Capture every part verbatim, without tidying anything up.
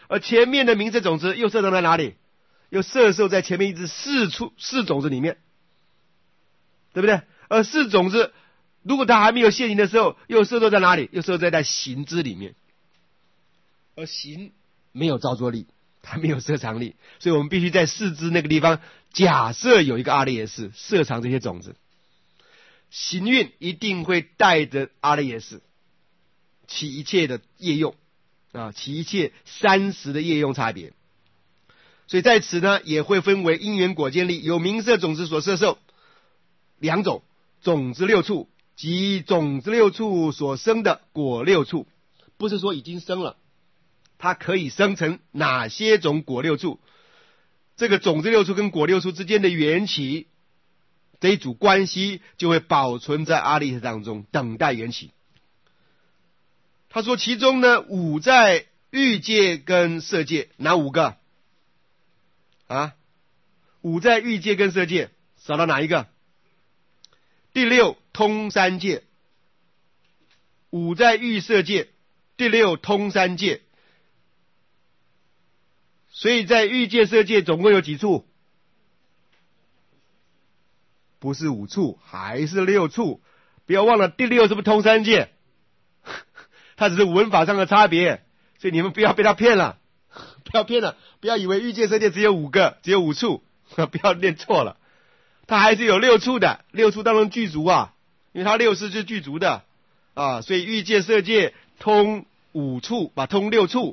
而前面的名色种子又射到在哪里？又射受在前面一只四处四种子里面，对不对？而四种子如果它还没有现行的时候，又射受在哪里？又射在在行之里面，而行没有造作力，它没有摄藏力，所以我们必须在四肢那个地方假设有一个阿赖耶识摄藏这些种子，行运一定会带着阿赖耶识起一切的业用啊，起一切三十的业用差别。所以在此呢，也会分为因缘果见力，有名色种子所摄受两种，种子六处及种子六处所生的果六处，不是说已经生了，它可以生成哪些种果六处？这个种子六处跟果六处之间的缘起，这一组关系就会保存在阿赖耶识当中，等待缘起。他说其中呢，五在欲界跟色界，哪五个啊？五在欲界跟色界，少到哪一个？第六通三界，五在欲色界，第六通三界。所以在欲界色界总共有几处？不是五处，还是六处。不要忘了第六是不是通三界？它只是文法上的差别，所以你们不要被他骗了，不要骗了，不要以为欲界色界只有五个，只有五处，不要念错了，它还是有六处的，六处当中具足啊，因为它六识是具足的啊，所以欲界色界通五处，把通六处，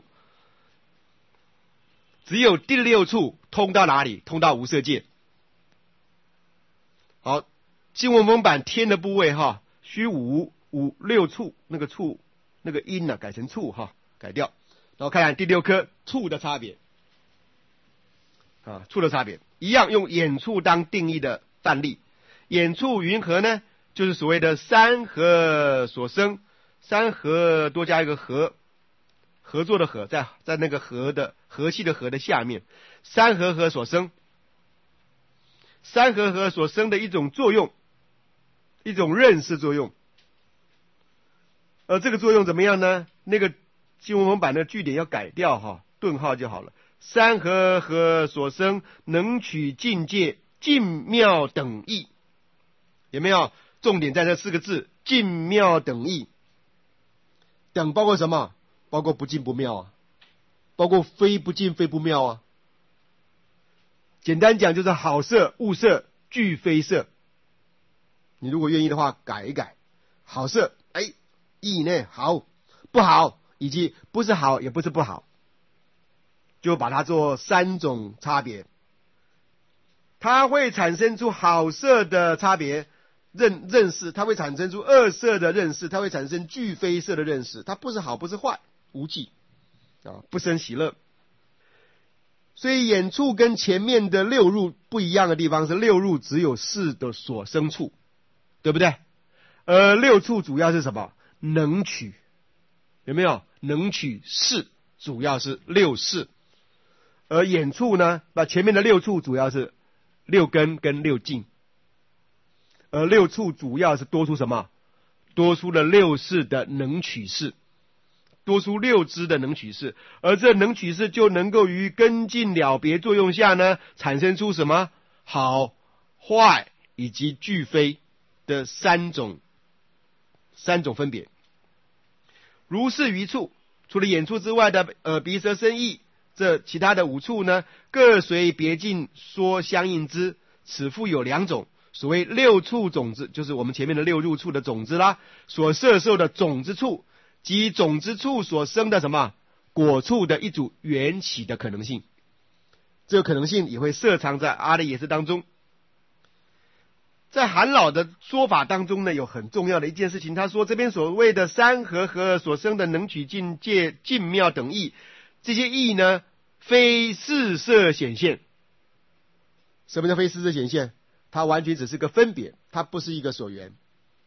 只有第六处通到哪里？通到无色界。好，经文文版天的部位哈，虚五五六处那个处。那个音呢、啊、改成处哈，改掉，然后看看第六颗处的差别啊，处的差别一样，用眼处当定义的范例。眼处云何呢？就是所谓的山河所生，山河多加一个合，合作的合，在在那个合的和气的合的下面，山河合所生，山河合所生的一种作用，一种认识作用。呃，这个作用怎么样呢？那个经文文版的句点要改掉哈，顿号就好了。山河合所生，能取境界尽妙等义，有没有？重点在这四个字，尽妙等义。等包括什么？包括不尽不妙啊，包括非不尽非不妙啊。简单讲就是好色恶色俱非色。你如果愿意的话，改一改，好色，哎。义呢好不好，以及不是好也不是不好，就把它做三种差别。它会产生出好色的差别认认识，它会产生出恶色的认识，它会产生俱非色的认识。它不是好不是坏，无记啊，不生喜乐。所以眼处跟前面的六入不一样的地方是，六入只有识的所生处，对不对？而六处主要是什么？能取，有没有？能取识主要是六识，而眼处呢，把前面的六处主要是六根跟六境，而六处主要是多出什么？多出了六识的能取识，多出六支的能取识，而这能取识就能够于根尽了别作用下呢，产生出什么？好、坏以及俱非的三种三种分别。如是余处，除了眼处之外的耳鼻舌身意，这其他的五处呢，各随别境说相应之。此复有两种，所谓六处种子，就是我们前面的六入处的种子啦，所摄受的种子处及种子处所生的什么果处的一组缘起的可能性。这个可能性也会摄藏在阿赖耶识当中。在韩老的说法当中呢，有很重要的一件事情，他说这边所谓的山河合所生的能取境界尽妙等义，这些义呢非四色显现。什么叫非四色显现？它完全只是个分别，它不是一个所缘，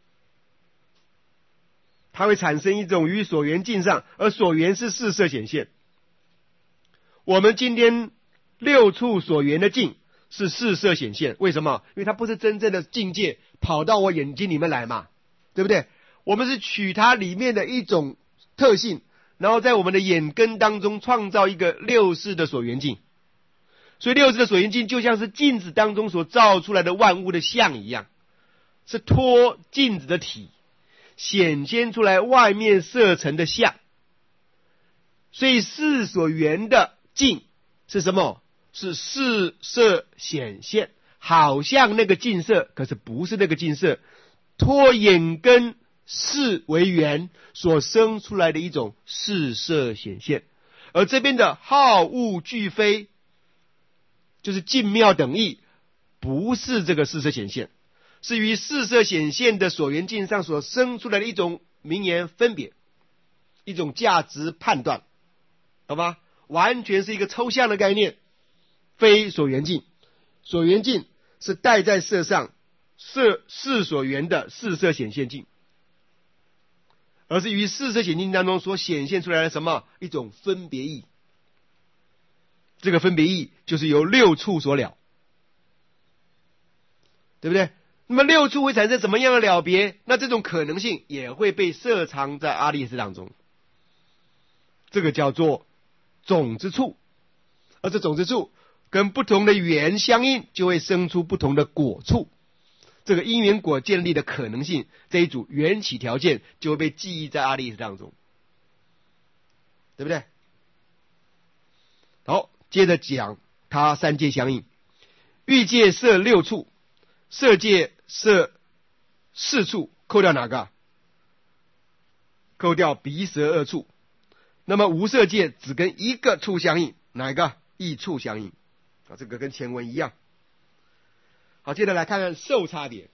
它会产生一种于所缘境上，而所缘是四色显现。我们今天六处所缘的境是四色显现，为什么？因为它不是真正的境界跑到我眼睛里面来嘛，对不对？我们是取它里面的一种特性， 然后在我们的眼根当中创造一个六识的所缘境。所以六识的所缘境就像是镜子当中所照出来的万物的像一样，是托镜子的体显现出来外面色尘的像。所以识所缘的境是什么？是识色显现，好像那个镜色，可是不是那个镜色，托眼根识为缘所生出来的一种识色显现。而这边的好恶俱非，就是净妙等义，不是这个识色显现，是于识色显现的所缘境上所生出来的一种名言分别，一种价值判断，懂吗？完全是一个抽象的概念，非所缘境。所缘境是带在色上，色识所缘的识色显现境，而是于识色显现境当中所显现出来的什么？一种分别义。这个分别义就是由六处所了，对不对？那么六处会产生什么样的了别？那这种可能性也会被摄藏在阿赖耶识当中，这个叫做种子处。而这种子处跟不同的缘相应，就会生出不同的果处。这个因缘果建立的可能性，这一组缘起条件就会被记忆在阿赖耶识当中，对不对？好，接着讲它三界相应。欲界色六处，色界色四处，扣掉哪个？扣掉鼻舌二处。那么无色界只跟一个处相应，哪一个？异处相应啊，这个跟前文一样。好，接着来看看受差别。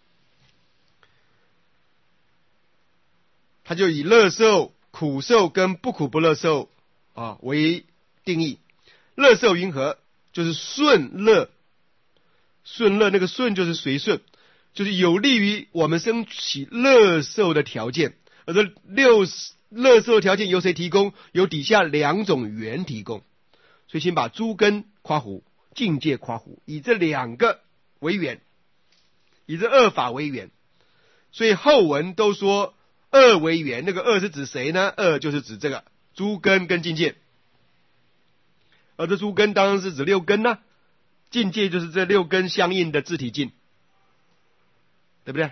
它就以乐受、苦受跟不苦不乐受啊为定义。乐受云何？就是顺乐，顺乐那个顺就是随顺，就是有利于我们升起乐受的条件。而这六乐受的条件由谁提供？由底下两种缘提供。所以先把诸根夸胡，境界夸胡，以这两个为缘，以这二法为缘。所以后文都说二为缘，那个二是指谁呢？二就是指这个诸根跟境界。而这诸根当然是指六根呢、啊，境界就是这六根相应的自体境，对不对？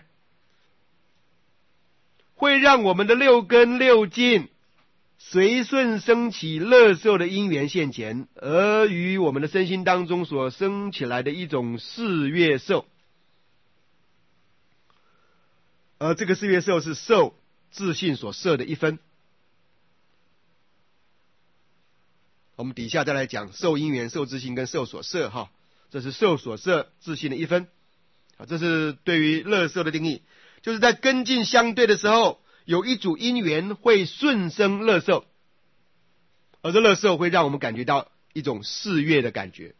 会让我们的六根六境随顺升起乐受的因缘现前，而于我们的身心当中所生起来的一种四悦受。而这个四悦受是受自性所摄的一分。我们底下再来讲受因缘、受自性跟受所摄哈，这是受所摄自性的一分。啊，这是对于乐受的定义，就是在根境相对的时候，有一组因缘会顺生乐受，而这乐受会让我们感觉到一种四悦的感觉，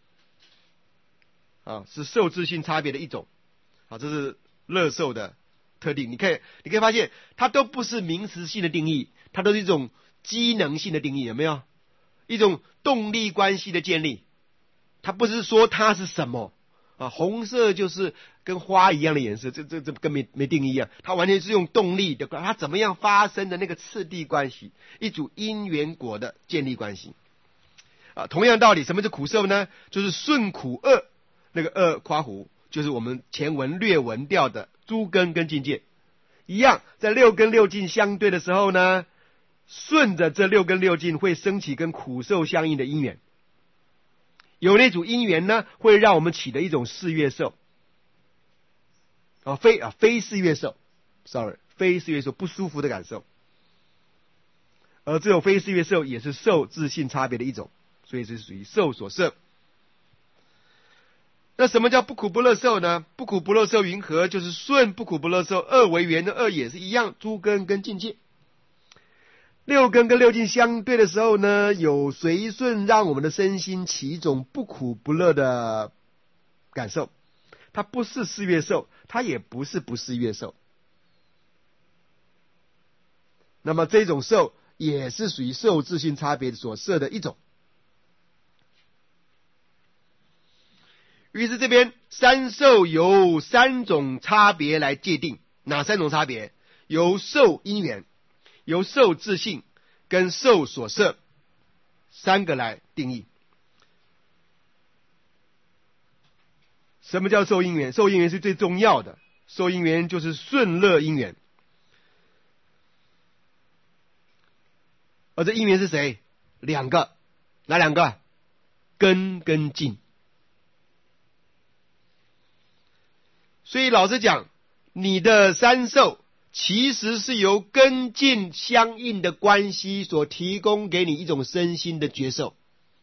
啊，是受自性差别的一种。啊，这是乐受的特定。你可以你可以发现，它都不是名词性的定义，它都是一种机能性的定义，有没有？一种动力关系的建立，它不是说它是什么啊，红色就是跟花一样的颜色，这这这跟没没定义一样，它完全是用动力的，它怎么样发生的那个次第关系，一组因缘果的建立关系啊。同样道理，什么是苦受呢？就是顺苦恶，那个恶夸胡，就是我们前文略文调的诸根跟境界一样，在六根六境相对的时候呢，顺着这六根六境会升起跟苦受相应的因缘，有那组因缘呢，会让我们起的一种四悦受啊，非啊非四悦受 ，sorry， 非四悦受不舒服的感受，而这种非四悦受也是受自性差别的一种，所以是属于受所摄。那什么叫不苦不乐受呢？不苦不乐受云何？就是顺不苦不乐受二为缘的二也是一样，诸根跟境界。六根跟六境相对的时候呢，有随顺让我们的身心起一种不苦不乐的感受，它不是四悦受，它也不是不四悦受。那么这种受也是属于受自性差别所摄的一种。于是这边三受由三种差别来界定，哪三种差别？由受因缘，由受自性跟受所摄三个来定义。什么叫受因缘？受因缘是最重要的，受因缘就是顺乐因缘。而这因缘是谁？两个，哪两个？根跟境。所以老实讲，你的三受其实是由根境相应的关系所提供给你一种身心的觉受。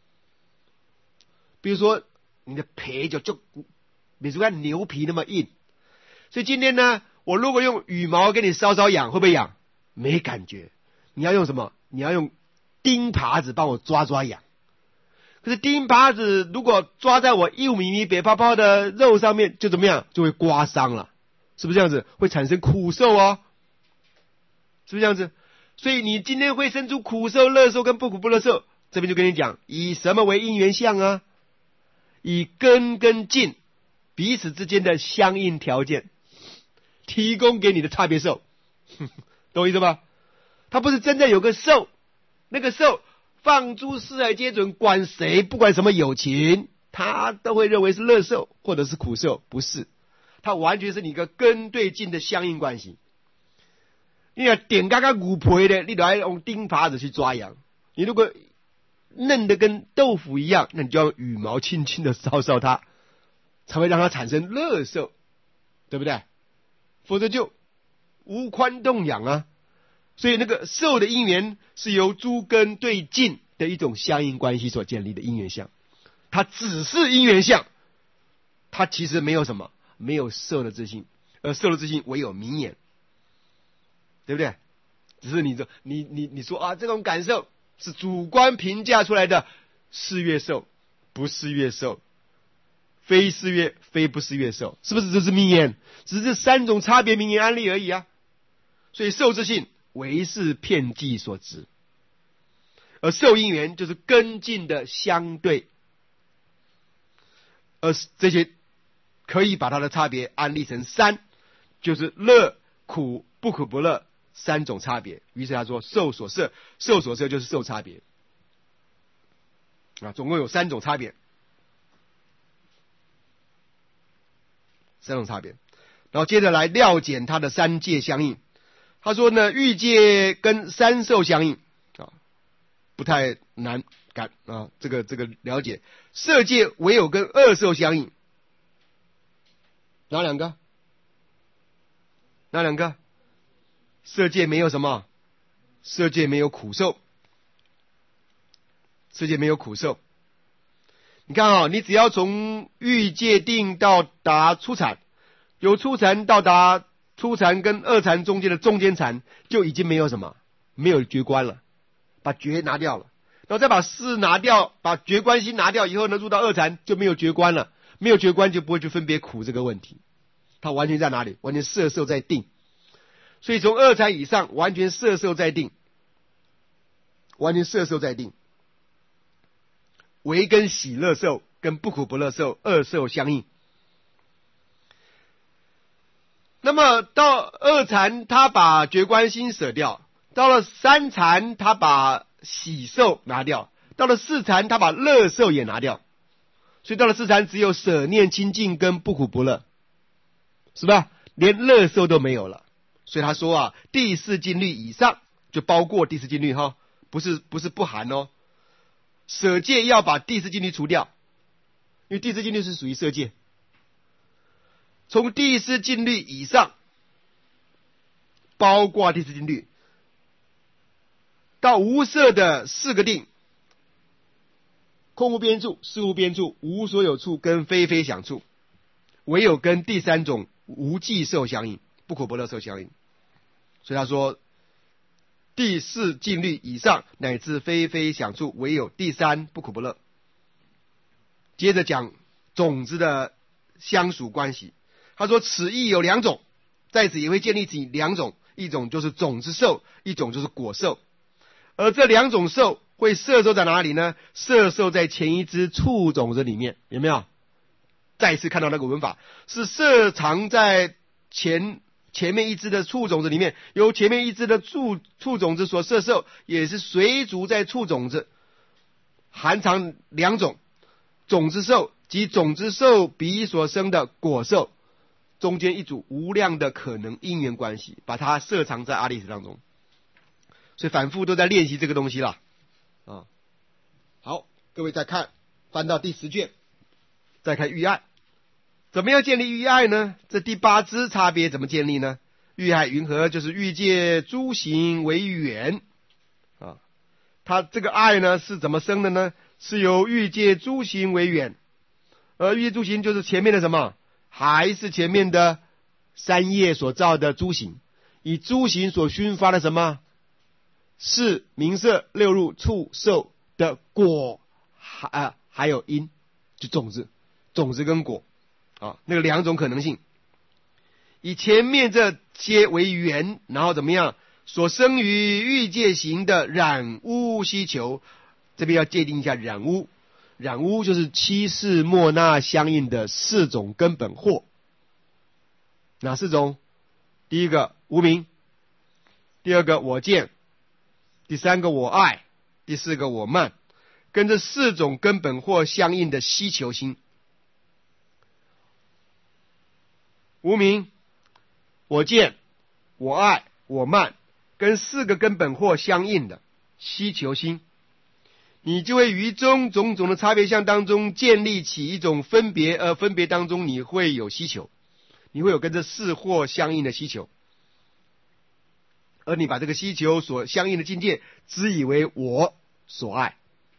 比如说你的皮就就比如说牛皮那么硬，所以今天呢，我如果用羽毛给你稍稍痒，会不会痒？没感觉。你要用什么？你要用钉耙子帮我抓抓痒。可是钉耙子如果抓在我一米米白泡泡的肉上面，就怎么样？就会刮伤了，是不是这样子？会产生苦受哦，是不是这样子？所以你今天会生出苦受、乐受跟不苦不乐受，这边就跟你讲，以什么为因缘相啊？以根跟境彼此之间的相应条件，提供给你的差别受，懂我意思吧？它不是真正有个受，那个受放诸四海皆准，管谁不管什么有情，他都会认为是乐受或者是苦受，不是，它完全是你一个根对境的相应关系。你要点嘎嘎骨皮的，你都要用钉耙子去抓痒。你如果嫩的跟豆腐一样，那你就要用羽毛轻轻的搔搔它，才会让它产生乐受，对不对？否则就无宽动痒啊。所以那个受的因缘是由诸根对境的一种相应关系所建立的因缘相，它只是因缘相，它其实没有什么，没有受的自性，而受的自性唯有名言，对不对？只是你说你你你说啊，这种感受是主观评价出来的，是乐受，不是乐受，非是乐，非不是乐受，是不是这是名言？只是这三种差别名言案例而已啊。所以受之性唯是片剂所执，而受因缘就是根境的相对，而这些可以把它的差别安立成三，就是乐、苦、不苦不乐三种差别。于是他说受所摄，受所摄就是受差别啊，总共有三种差别，三种差别。然后接着来料简它的三界相应。他说呢，欲界跟三受相应啊，不太难感啊，这个这个了解。色界唯有跟二受相应，哪两个？哪两个？色界没有什么？色界没有苦受，色界没有苦受。你看啊、哦，你只要从欲界定到达初禅，由初禅到达初禅跟二禅中间的中间禅，就已经没有什么，没有觉观了，把觉拿掉了，然后再把识拿掉，把觉观心拿掉以后呢，入到二禅就没有觉观了，没有觉观就不会去分别苦这个问题，它完全在哪里？完全色受在定。所以从二禅以上，完全色受在定，完全色受在定，唯跟喜乐受跟不苦不乐受二受相应。那么到二禅，他把觉观心舍掉；到了三禅，他把喜受拿掉；到了四禅，他把乐受也拿掉。所以到了四禅，只有舍念清净跟不苦不乐，是吧？连乐受都没有了。所以他说啊，第四禁律以上就包括第四禁律哈，不是不是不含哦。舍戒要把第四禁律除掉，因为第四禁律是属于色戒。从第四禁律以上，包括第四禁律，到无色的四个定：空无边处、事无边处、无所有处跟非非想处，唯有跟第三种无记受相应，不苦不乐受相应。所以他说，第四禁律以上乃至非非想处，唯有第三不苦不乐。接着讲种子的相属关系。他说此义有两种，在此也会建立起两种，一种就是种子受，一种就是果受。而这两种受会摄受在哪里呢？摄受在前一支处种子里面，有没有？再一次看到那个文法是摄藏在前前面一支的处种子里面，由前面一支的处处种子所摄受，也是随逐在处种子，含藏两种，种子受及种子受彼所生的果受，中间一组无量的可能因缘关系，把它摄藏在阿历史当中。所以反复都在练习这个东西啦。啊，好，各位再看，翻到第十卷，再看欲爱。怎么样建立欲爱呢？这第八支差别怎么建立呢？欲爱云何？就是欲界诸行为缘啊。它这个爱呢是怎么生的呢？是由欲界诸行为缘，而欲界诸行就是前面的什么？还是前面的三业所造的诸行，以诸行所熏发的什么？是名色六入触受的果，还、啊、还有因，就种子，种子跟果。啊，那个两种可能性，以前面这些为缘，然后怎么样？所生于欲界行的染污希求，这边要界定一下染污。染污就是七世末那相应的四种根本惑。哪四种？第一个无明，第二个我见，第三个我爱，第四个我慢，跟这四种根本惑相应的希求心。无明、我见、我爱、我慢，跟四个根本惑相应的希求心，你就会于中种种的差别相当中建立起一种分别，而分别当中你会有希求，你会有跟这四惑相应的希求，而你把这个希求所相应的境界只以为我所爱，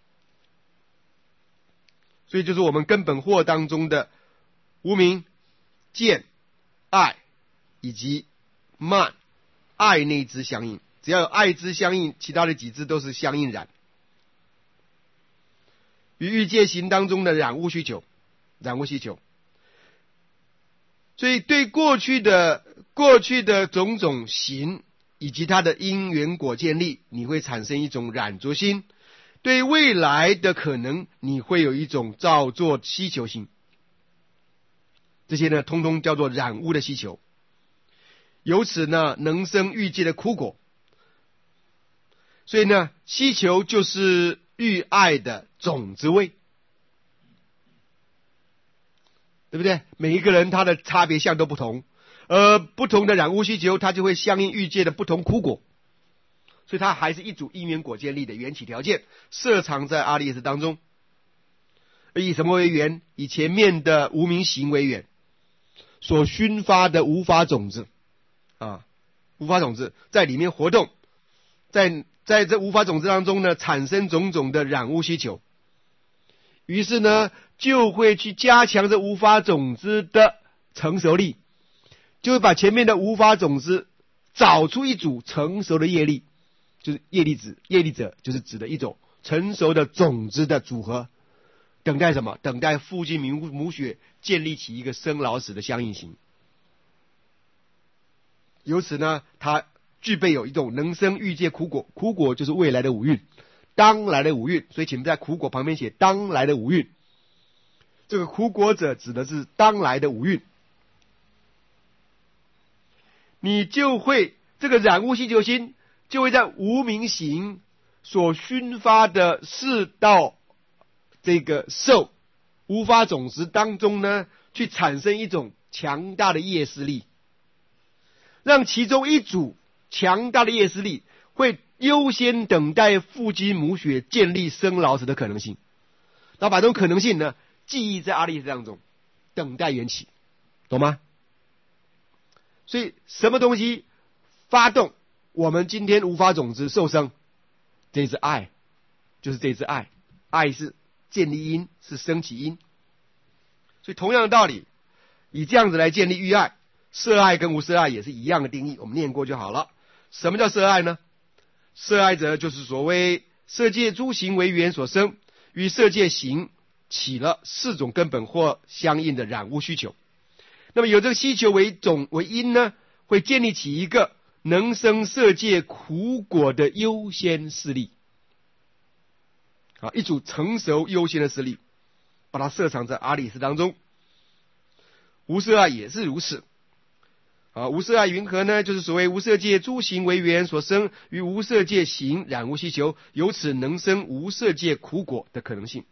所以就是我们根本惑当中的无明、见、爱以及慢，爱那一支相应，只要有爱支相应，其他的几支都是相应染。于欲界行当中的染污需求，染污需求，所以对过去的过去的种种行以及它的因缘果建立，你会产生一种染着心；对未来的可能，你会有一种造作希求心。这些呢，通通叫做染污的希求，由此呢，能生欲界的苦果。所以呢，希求就是欲爱的种子位，对不对？每一个人他的差别相都不同，而不同的染污希求，它就会相应欲界的不同苦果，所以它还是一组因缘果建立的缘起条件，摄藏在阿历史当中。而以什么为缘？以前面的无明行为缘，所熏发的无法种子啊，无法种子在里面活动，在在这无法种子当中呢，产生种种的染污希求，于是呢，就会去加强这无法种子的成熟力，就会把前面的无法种子找出一组成熟的业力，就是业力子，业力者就是指的一种成熟的种子的组合，等待什么？等待父精母母血建立起一个生老死的相应性。由此呢，它具备有一种能生欲界苦果，苦果就是未来的五蕴，当来的五蕴，所以请在苦果旁边写当来的五蕴。这个苦果者指的是当来的五蕴，你就会这个染污希求心就会在无明行所熏发的四道这个受无法种子当中呢，去产生一种强大的业势力，让其中一组强大的业势力会优先等待父精母血建立生老死的可能性，然后把这种可能性呢记忆在阿历史当中，等待缘起，懂吗？所以什么东西发动我们今天无法种子受生？这是爱，就是这是爱，爱是建立因，是升起因。所以同样的道理，以这样子来建立欲爱，色爱跟无色爱也是一样的定义，我们念过就好了。什么叫色爱呢？色爱者就是所谓色界诸行为缘所生，与色界行起了四种根本或相应的染污需求。那么有这个需求为种为因呢，会建立起一个能生色界苦果的优先势力，啊，一组成熟优先的势力，把它摄藏在阿历史当中。无色爱也是如此。 啊，无色爱云何呢？就是所谓无色界诸行为缘所生，与无色界行染无希求，由此能生无色界苦果的可能性。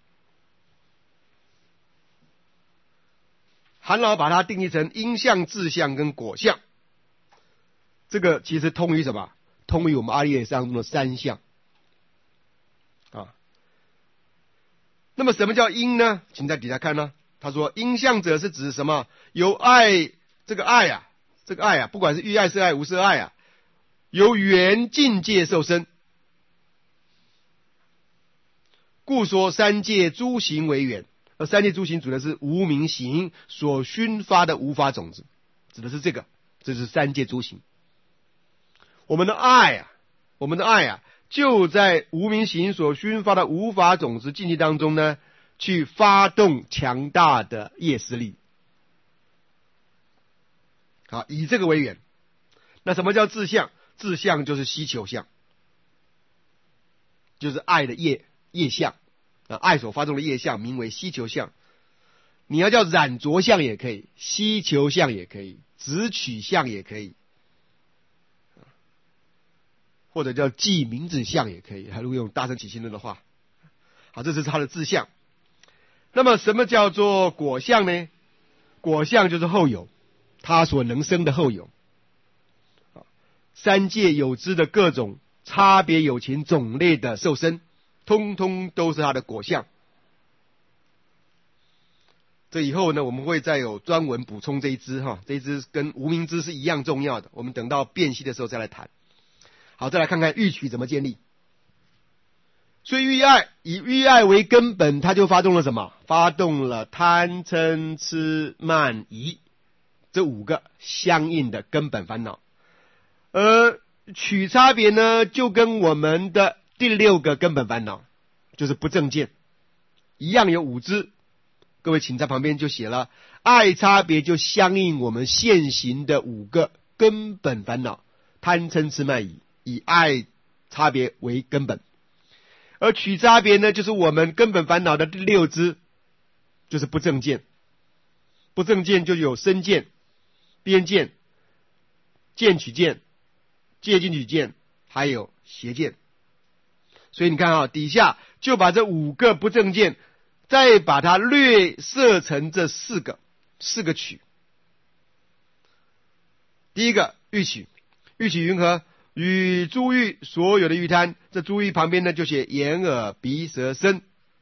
韩老把它定义成因相、自相跟果相，这个其实通于什么？通于我们阿赖耶当中的三相啊。那么什么叫因呢？请在底下看呢。他说因相者是指什么？由爱，这个爱啊，这个爱啊，不管是欲爱、色爱、无色爱啊，由缘境界受生，故说三界诸行为缘。而三界诸行指的是无明行所熏发的无法种子，指的是这个，这是三界诸行。我们的爱啊，我们的爱啊，就在无明行所熏发的无法种子境界当中呢，去发动强大的业势力。好，以这个为缘。那什么叫自相？自相就是希求相，就是爱的业业相。啊，爱所发动的业相名为希求相，你要叫染着相也可以，希求相也可以，执取相也可以，或者叫记名字相也可以，还如果用大乘起信论的话。好，这是它的自相。那么什么叫做果相呢？果相就是后有，它所能生的后有。三界有之的各种差别有情种类的受生，通通都是它的果相。这以后呢，我们会再有专文补充这一支哈，这一支跟无明支是一样重要的，我们等到辨析的时候再来谈。好，再来看看欲取怎么建立。所以欲爱，以欲爱为根本，它就发动了什么？发动了贪嗔痴慢疑这五个相应的根本烦恼。而取差别呢，就跟我们的第六个根本烦恼，就是不正见，一样有五支。各位请在旁边就写了，爱差别就相应我们现行的五个根本烦恼，贪嗔痴慢疑，以爱差别为根本。而取差别呢，就是我们根本烦恼的第六支，就是不正见。不正见就有身见、边见、见取见、戒禁取见，还有邪见。所以你看啊，底下就把这五个不正见，再把它略设成这四个四个取。第一个欲取，欲取云何？与诸欲所有的欲贪，这诸欲旁边呢就写眼耳鼻舌身，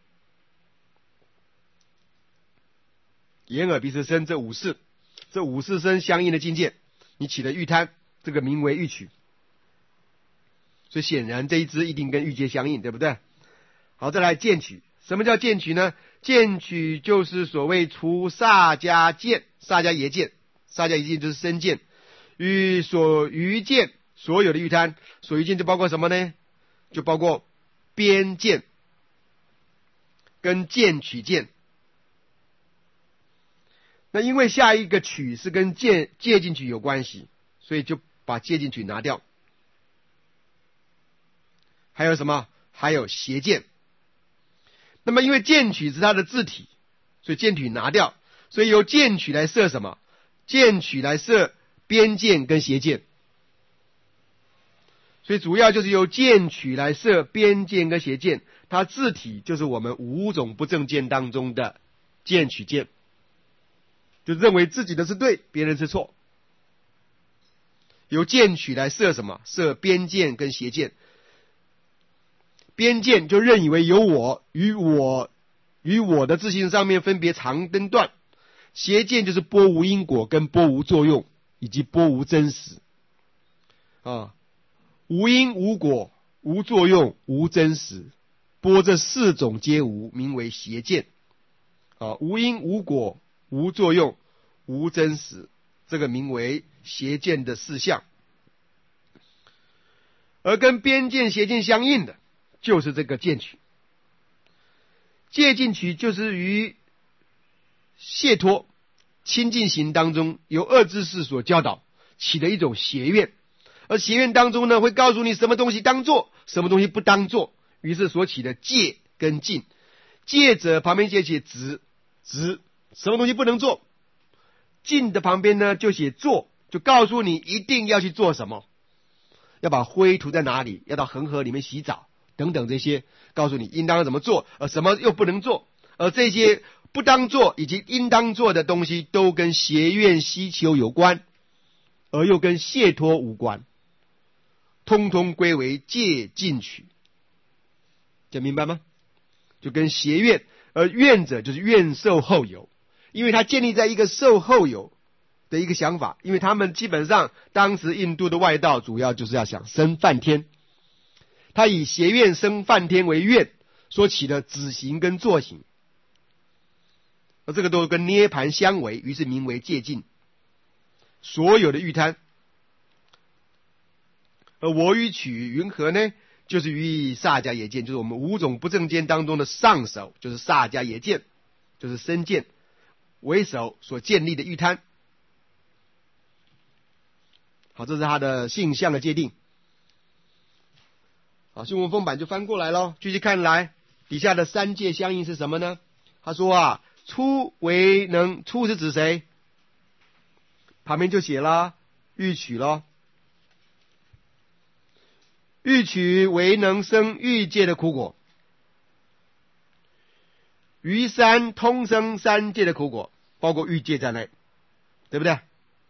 眼耳鼻舌身这五识，这五识身相应的境界，你起了欲贪，这个名为欲取。所以显然这一支一定跟欲界相应，对不对？好，再来见取。什么叫见取呢？见取就是所谓除萨迦见，萨迦耶见，萨迦耶见就是身见，与所余见所有的欲贪，所余见就包括什么呢？就包括边见跟见取见。那因为下一个取是跟戒戒禁取有关系，所以就把戒禁取拿掉。还有什么？还有邪见。那么因为见取是它的自体，所以见取拿掉，所以由见取来设什么？见取来设边见跟邪见。所以主要就是由见取来设边见跟邪见，它自体就是我们五种不正见当中的见取见，就认为自己的是对，别人是错。由见取来设什么？设边见跟邪见。边见就认以为有我与我与我的自性上面分别长跟短，邪见就是波无因果跟波无作用以及波无真实啊，无因无果无作用无真实，波这四种皆无，名为邪见啊，无因无果无作用无真实，这个名为邪见的四项。而跟边见邪见相应的就是这个见取。戒禁取就是于解脱清净行当中由恶知识所教导起的一种邪愿，而邪愿当中呢会告诉你什么东西当做，什么东西不当做，于是所起的戒跟禁。戒者旁边就写止，止什么东西不能做，禁的旁边呢就写做， 就告诉你一定要去做什么，要把灰涂在哪里，要到恒河里面洗澡等等这些，告诉你应当怎么做，而什么又不能做，而这些不当做以及应当做的东西都跟邪愿希求有关，而又跟解脱无关，通通归为戒禁取，这明白吗？就跟邪愿，而愿者就是愿受后有，因为它建立在一个受后有的一个想法，因为他们基本上当时印度的外道主要就是要想生梵天，他以邪愿生梵天为愿，所起的止行跟坐行，而这个都跟涅盘相违，于是名为戒禁。所有的欲贪，而我与取云何呢？就是于萨迦耶见，就是我们五种不正见当中的上首，就是萨迦耶见，就是身见为首所建立的欲贪。好，这是他的性相的界定。好，新文风版就翻过来咯，继续看来，底下的三界相应是什么呢？他说啊，初为能，初是指谁？旁边就写了欲取咯，欲取为能生欲界的苦果，于三通生三界的苦果，包括欲界在内，对不对？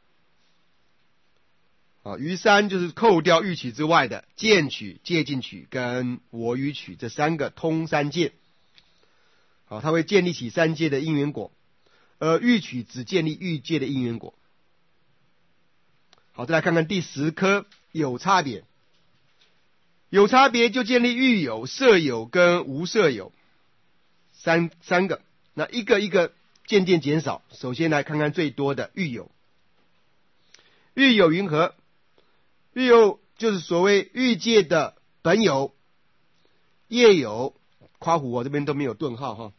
啊，于三就是扣掉欲取之外的见取、戒禁取跟我与取这三个通三界。好，它会建立起三界的因缘果，而欲取只建立欲界的因缘果。好，再来看看第十科有差别。有差别就建立欲有、色有跟无色有三三个，那一个一个渐渐减少。首先来看看最多的欲有。欲有云何？欲有就是所谓欲界的本有、业有，夸胡我这边都没有顿号哈。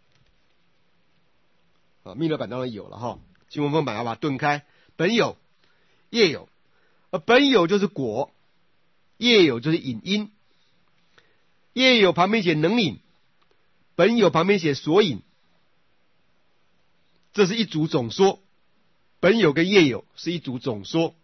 啊，密勒版当然有了哈，新文风版要把它顿开。本有、业有，而本有就是果，业有就是引因。业有旁边写能引，本有旁边写所引，这是一组总说。本有跟业有是一组总说。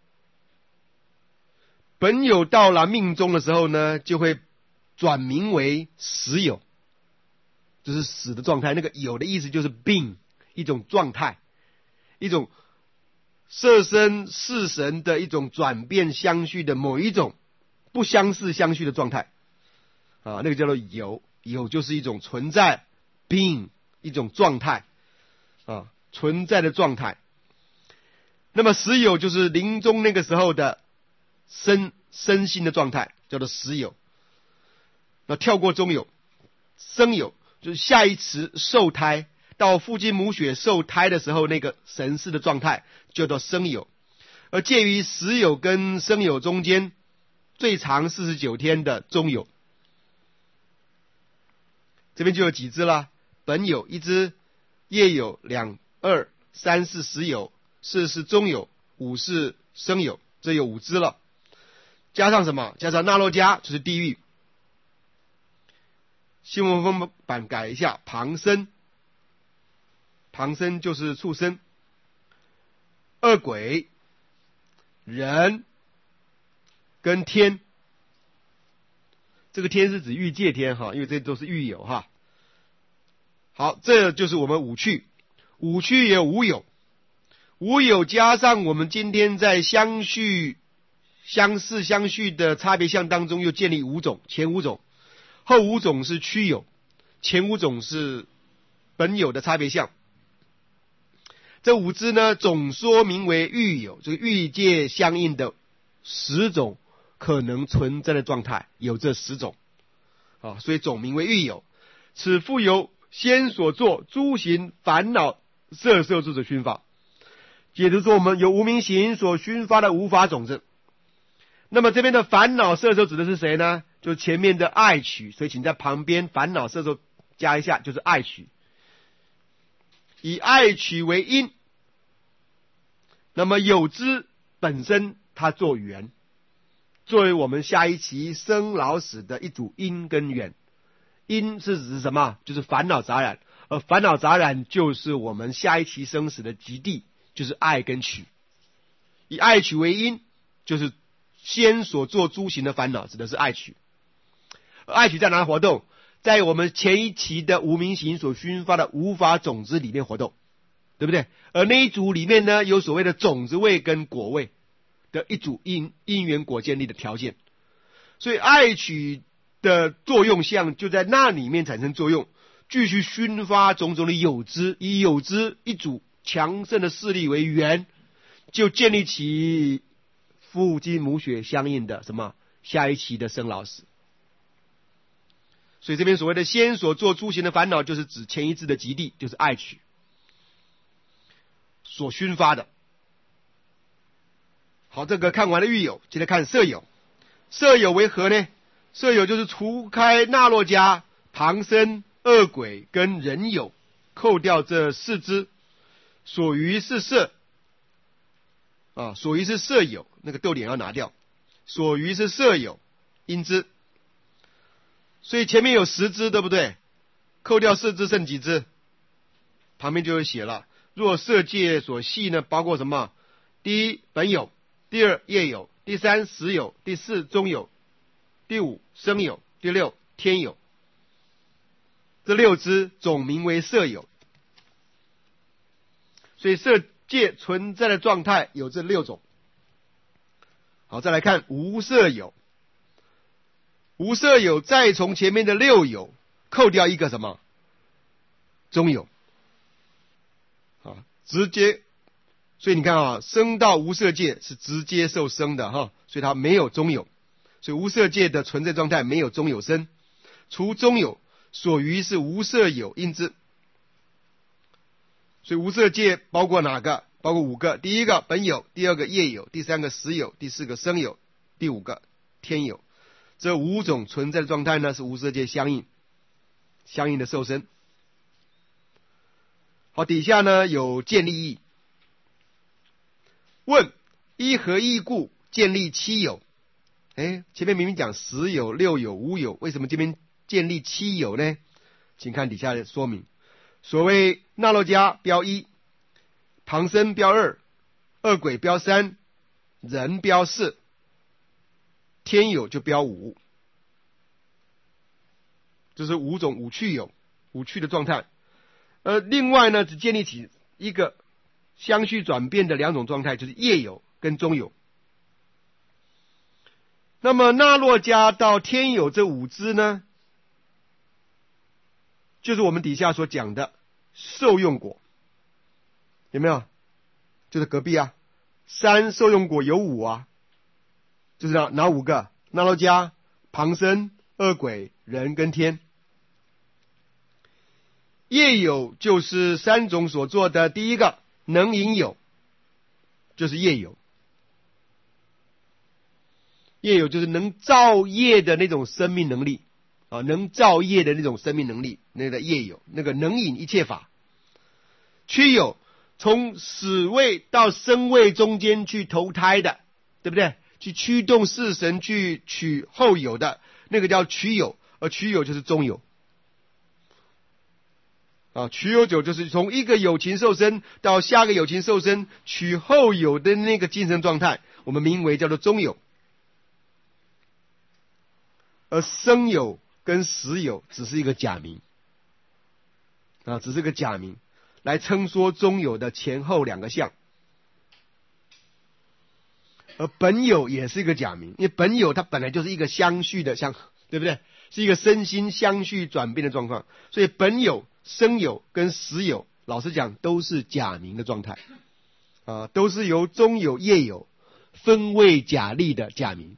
本有到了命中的时候呢，就会转名为实有，这是死的状态。那个有的意思就是病，一种状态，一种色身四神的一种转变相续的某一种不相似相续的状态啊，那个叫做有。有就是一种存在，病一种状态啊，存在的状态。那么实有就是临终那个时候的身身心的状态，叫做实有。那跳过中有，生有就是下一次受胎，到父亲母血受胎的时候那个神识的状态，叫做生有。而介于实有跟生有中间，最长四十九天的中有。这边就有几只了，本有一只，业有两二三是实有，四是中有，五是生有，这有五只了。加上什么？加上那洛迦就是地狱。新文风版改一下，旁生，旁生就是畜生，恶鬼、人跟天。这个天是指欲界天哈，因为这都是欲有哈。好，这就是我们五趣。五趣也有无有，无有加上我们今天在相续、相似、相续的差别相当中，又建立五种，前五种，后五种是趋有，前五种是本有的差别相。这五支呢，总说名为欲有，这个欲界相应的十种可能存在的状态，有这十种啊，所以总名为欲有。此复由先所作诸行烦恼色受之者熏发，也就是说我们有无明行所熏发的无法种子。那么这边的烦恼色受指的是谁呢？就是前面的爱取，所以请在旁边烦恼色受加一下，就是爱取。以爱取为因，那么有之本身它做缘，作为我们下一期生老死的一组因跟缘。因是指什么？就是烦恼杂染，而烦恼杂染就是我们下一期生死的极地，就是爱跟取。 以爱取为因，就是先所作诸行的烦恼，指的是爱取。爱取在哪活动？在我们前一期的无明行所熏发的无法种子里面活动，对不对？而那一组里面呢，有所谓的种子位跟果位的一组因因缘果建立的条件，所以爱取的作用项就在那里面产生作用，继续熏发种种的有支，以有支一组强盛的势力为源，就建立起父精母血相应的什么下一期的生老死。所以这边所谓的先所作诸行的烦恼，就是指前一支的极地，就是爱取所熏发的。好，这个看完了欲有，接着看色有。色有为何呢？色有就是除开那洛迦、旁生、恶鬼跟人有，扣掉这四支，所余是色啊，所余是色有，那个逗点要拿掉，所余是色有因支。所以前面有十支，对不对？扣掉四支剩几支？旁边就有写了。若色界所系呢，包括什么？第一本有，第二业有，第三实有，第四中有，第五生有，第六天有。这六支总名为色有。所以色界存在的状态有这六种。好，再来看无色有。无色有再从前面的六有扣掉一个什么？中有。啊，直接，所以你看啊，生到无色界是直接受生的哈，所以它没有中有，所以无色界的存在状态没有中有生，除中有，所余是无色有因支。所以无色界包括哪个？包括五个，第一个本有，第二个业有，第三个实有，第四个生有，第五个天有。这五种存在的状态呢，是无色界相应相应的受生。好，底下呢有建立义。问：依何义故建立七有？哎，前面明明讲十有、六有、五有，为什么这边建立七有呢？请看底下的说明。所谓那洛迦标一，旁生标二，恶鬼标三，人标四，天有就标五，这是五种五趣有，五趣的状态。呃，另外呢，只建立起一个相续转变的两种状态，就是业有跟中有。那么那洛迦到天有这五支呢，就是我们底下所讲的受用果，有没有？就是隔壁啊，三受用果有五啊，就是哪哪五个？那洛迦、旁生、恶鬼、人跟天。业有就是三种所做的第一个能引有，就是业有。业有就是能造业的那种生命能力啊，能造业的那种生命能力，那个业有，那个能引一切法。趋有从死位到生位中间去投胎的，对不对？去驱动四神去取后有的，那个叫趋有，而趋有就是中有。啊，取有九就是从一个有情受身到下个有情受身取后有的那个精神状态，我们名为叫做中有。而生有跟实有只是一个假名啊，只是个假名来称说中有的前后两个相。而本有也是一个假名，因为本有它本来就是一个相续的相，对不对？是一个身心相续转变的状况，所以本有、生有跟实有，老实讲都是假名的状态啊，都是由中有、业有分位假立的假名，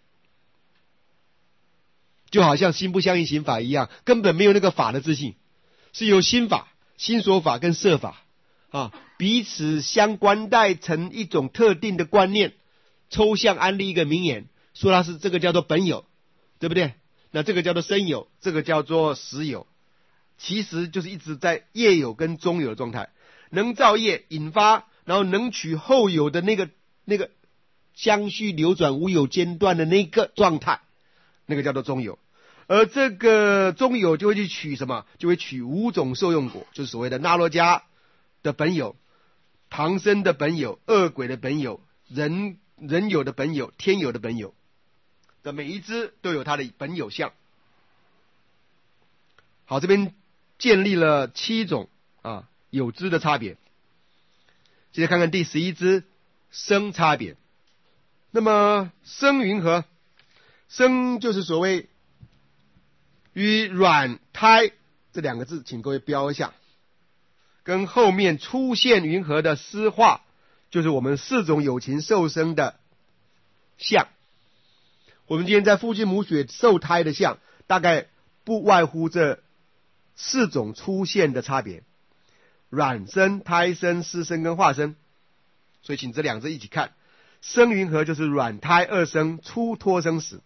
就好像心不相应行法一样，根本没有那个法的自性，是由心法、心所法跟色法啊彼此相关带成一种特定的观念，抽象安立一个名言，说它是这个叫做本有，对不对？那这个叫做生有，这个叫做实有，其实就是一直在业有跟中有的状态，能造业引发，然后能取后有的那个那个相续流转无有间断的那个状态，那个叫做中有。而这个中有就会去取什么？就会取五种受用果，就是所谓的那洛迦的本有、旁生的本有、恶鬼的本有、人人有的本有，天有的本有的每一支都有它的本有相。好，这边建立了七种啊有支的差别。接着看看第十一支生差别。那么生云何？生就是所谓与软胎这两个字，请各位标一下，跟后面出现云何的诗化，就是我们四种有情受生的相。我们今天在父精母血受胎的相，大概不外乎这四种出现的差别：卵生、胎生、湿生跟化生。所以请这两字一起看，生云何就是卵胎二生，初脱生死。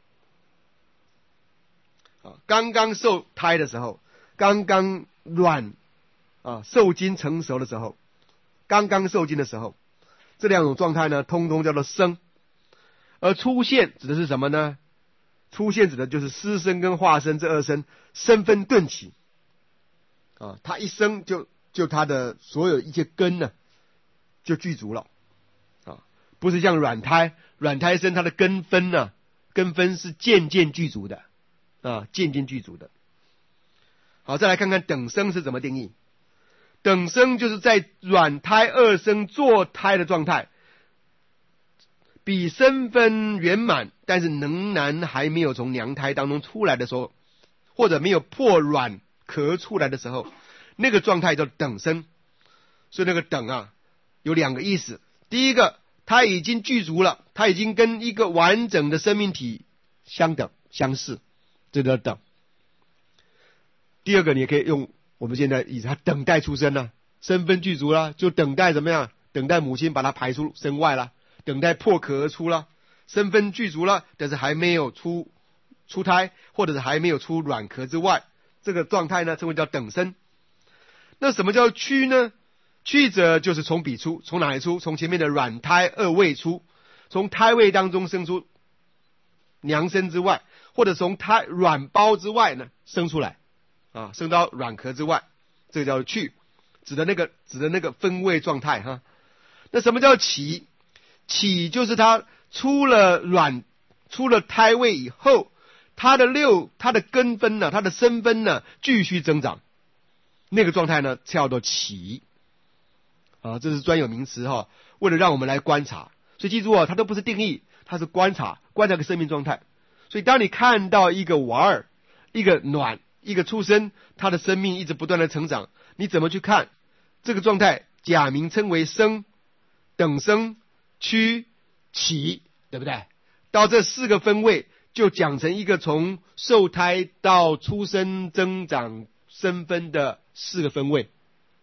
啊，刚刚受胎的时候，刚刚卵啊受精成熟的时候，刚刚受精的时候，这两种状态呢，通通叫做生。而出现指的是什么呢？出现指的就是湿生跟化生这二生生分顿起啊，它一生就就它的所有一些根呢就具足了啊，不是像卵胎，卵胎生它的根分呢，根分是渐渐具足的啊，渐渐具足的。好，再来看看等生是怎么定义。等生就是在卵胎二生坐胎的状态，比生分圆满，但是仍然还没有从娘胎当中出来的时候，或者没有破卵壳出来的时候，那个状态叫等生。所以那个等啊有两个意思，第一个它已经具足了，它已经跟一个完整的生命体相等相似，这叫等。第二个你也可以用我们现在以它等待出生了，生分具足了，就等待怎么样？等待母亲把它排出身外了，等待破壳而出了，生分具足了，但是还没有出出胎，或者是还没有出卵壳之外，这个状态呢称为叫等生。那什么叫趋呢？趋者就是从彼出，从哪里出？从前面的卵胎二位出，从胎位当中生出娘生之外，或者从胎卵胞之外呢生出来啊，生到卵壳之外，这个叫趋，指的那个指的那个分位状态哈。那什么叫起？起就是它出了卵出了胎位以后，它的六它的根分呢，它的生分呢继续增长，那个状态呢叫做起啊，这是专有名词哈，为了让我们来观察。所以记住啊，它都不是定义，它是观察，观察个生命状态。所以当你看到一个娃儿，一个卵，一个出生，它的生命一直不断的成长，你怎么去看这个状态？假名称为生、等生、趋、起，对不对？到这四个分位就讲成一个从受胎到出生增长生分的四个分位。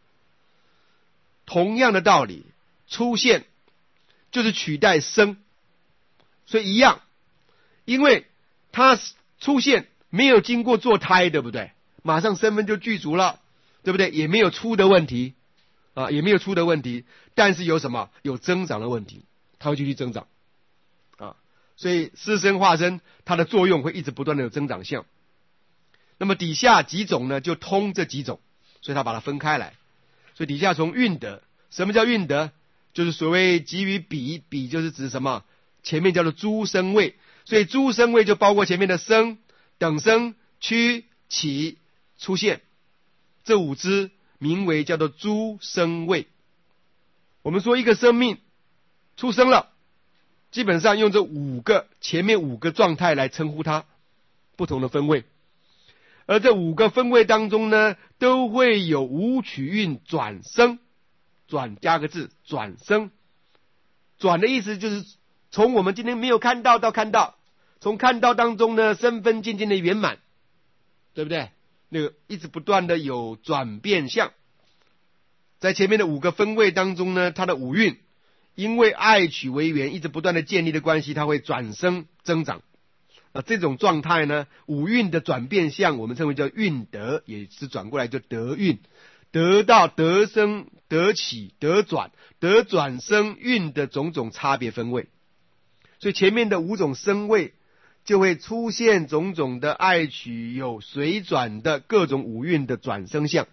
同样的道理，出现就是取代生，所以一样，因为它出现没有经过做胎，对不对？马上生分就具足了，对不对？也没有出的问题啊，也没有出的问题，但是有什么？有增长的问题，它会继续增长啊。所以湿生化生它的作用会一直不断的有增长项。那么底下几种呢，就通这几种，所以它把它分开来。所以底下从运德，什么叫运德？就是所谓给予比，比就是指什么？前面叫做诸生位，所以诸生位就包括前面的生、等生、趋、起、出现，这五支名为叫做诸生位。我们说一个生命出生了，基本上用这五个前面五个状态来称呼它，不同的分位。而这五个分位当中呢，都会有五曲运转生，转加个字，转生。转的意思就是从我们今天没有看到到看到，从看到当中呢，生分渐渐的圆满，对不对？那个一直不断的有转变相。在前面的五个分位当中呢，它的五运因为爱取为缘，一直不断的建立的关系，它会转生增长。啊，这种状态呢，五运的转变相，我们称为叫运德，也是转过来就德运，得到得生、得起、得转、得转生运的种种差别分位。所以前面的五种生位就会出现种种的爱取有水转的各种五运的转生相，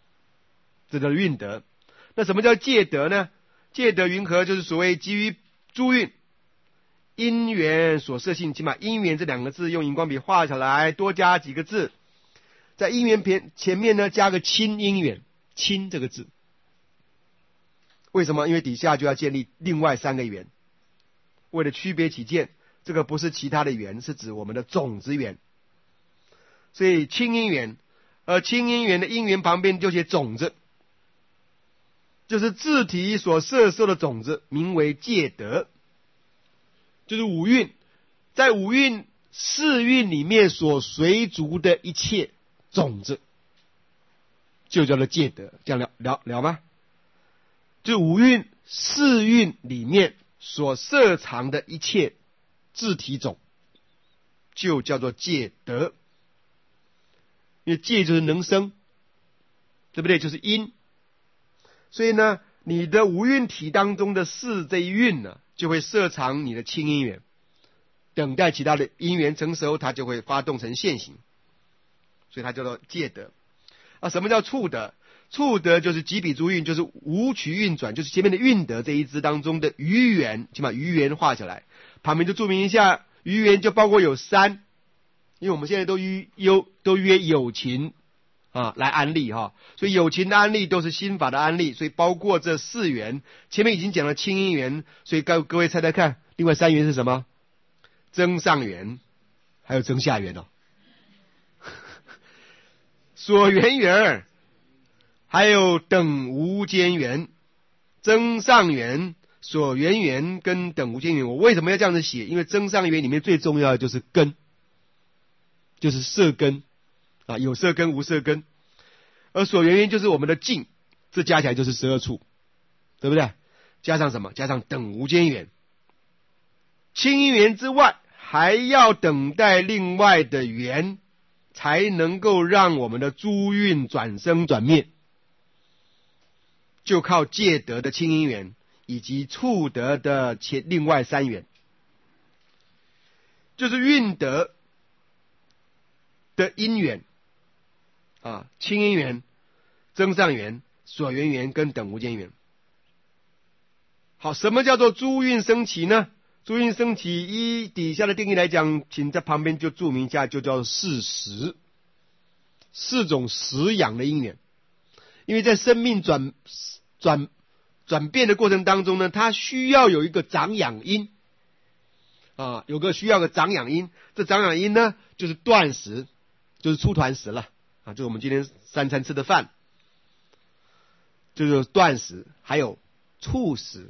这叫运德。那什么叫戒德呢？戒德云何？就是所谓基于诸运因缘所摄性，请把因缘这两个字用荧光笔画下来，多加几个字，在因缘前前面呢加个亲因缘，亲这个字，为什么？因为底下就要建立另外三个缘，为了区别起见，这个不是其他的缘，是指我们的种子缘，所以亲因缘，而亲因缘的因缘旁边就写种子，就是自体所摄受的种子，名为戒德，就是五蕴，在五蕴四蕴里面所随逐的一切种子，就叫做戒德。这样了了了吗？就五蕴四蕴里面所摄藏的一切自体种，就叫做戒德。因为戒就是能生，对不对？就是因。所以呢，你的五蕴体当中的四这一蕴呢，就会摄藏你的亲因缘，等待其他的因缘成熟，它就会发动成现行，所以它叫做戒德。啊，什么叫处德？处德就是几笔诸运，就是五曲运转，就是前面的运德这一支当中的余缘，请把余缘画起来，旁边就注明一下，余缘就包括有三，因为我们现在都约有都约有情啊来安立哈，所以有情的安立都是心法的安立，所以包括这四缘，前面已经讲了亲因缘，所以各各位猜猜看，另外三缘是什么？增上缘，还有增下缘哦，所缘缘。还有等无间缘、增上缘、所缘缘跟等无间缘。我为什么要这样子写？因为增上缘里面最重要的就是根，就是色根啊，有色根无色根。而所缘缘就是我们的境，这加起来就是十二处，对不对？加上什么？加上等无间缘。亲因缘之外，还要等待另外的缘，才能够让我们的诸运转生转灭。就靠戒德的亲因缘以及处德的前另外三缘，就是运德的因缘啊，亲因缘、增上缘、所缘缘跟等无间缘。好，什么叫做诸运升起呢？诸运升起依底下的定义来讲，请在旁边就注明一下，就叫做四时，四种食养的因缘。因为在生命转转转变的过程当中呢，它需要有一个长养因啊，有个需要个长养因。这长养因呢，就是断食，就是出团食了啊，就是我们今天三餐吃的饭，就是断食，还有触食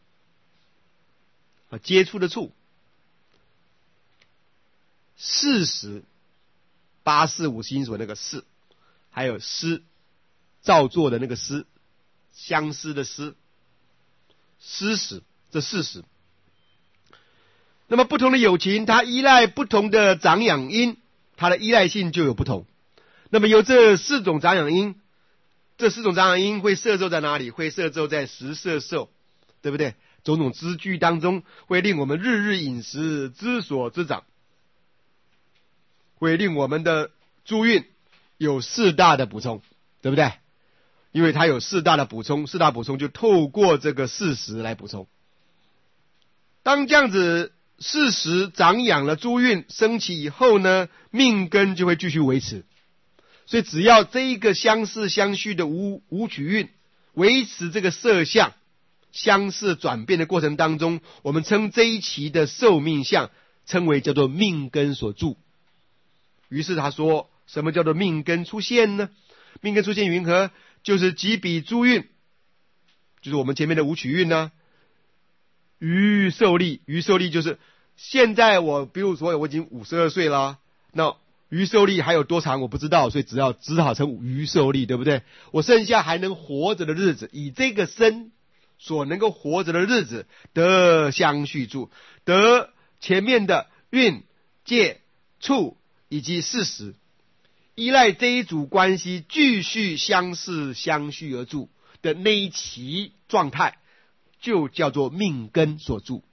啊，接触的触，事食，八四五心所那个事，还有思。造作的那个思，相思的思，思时，这四时。那么不同的有情，它依赖不同的长养因，它的依赖性就有不同。那么由这四种长养因，这四种长养因会摄受在哪里？会摄受在食色受，对不对？种种资具当中，会令我们日日饮食知所滋长，会令我们的诸运有四大的补充，对不对？因为它有四大的补充，四大补充就透过这个四时来补充。当这样子四时长养了诸运升起以后呢，命根就会继续维持。所以只要这一个相似相续的五五曲运维持这个色相相似转变的过程当中，我们称这一期的寿命相称为叫做命根所住。于是他说，什么叫做命根出现呢？命根出现云何？就是几笔诸运，就是我们前面的五曲运呢。余寿力，余寿力就是现在我，比如说我已经五十二岁了，那余寿力还有多长我不知道，所以只要只好称余寿力，对不对？我剩下还能活着的日子，以这个身所能够活着的日子得相续住，得前面的运、戒、处以及事实。依赖这一组关系继续相似相续而住的那一期状态，就叫做命根所住。